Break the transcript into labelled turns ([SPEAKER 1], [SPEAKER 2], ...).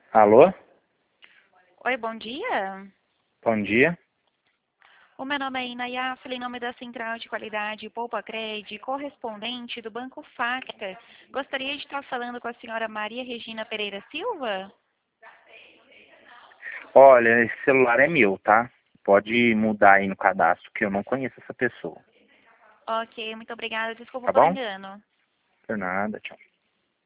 [SPEAKER 1] Alô?
[SPEAKER 2] Oi, bom dia.
[SPEAKER 1] Bom dia.
[SPEAKER 2] O meu nome é Inaya, falei em nome da Central de Qualidade Poupa Cred, correspondente do Banco Facta. Gostaria de estar falando com a senhora Maria Regina Pereira Silva?
[SPEAKER 1] Olha, esse celular é meu, tá? Pode mudar aí no cadastro, que eu não conheço essa pessoa.
[SPEAKER 2] Ok, muito obrigada. Desculpa
[SPEAKER 1] Tá
[SPEAKER 2] pelo
[SPEAKER 1] bom?
[SPEAKER 2] engano.
[SPEAKER 1] Por nada, tchau.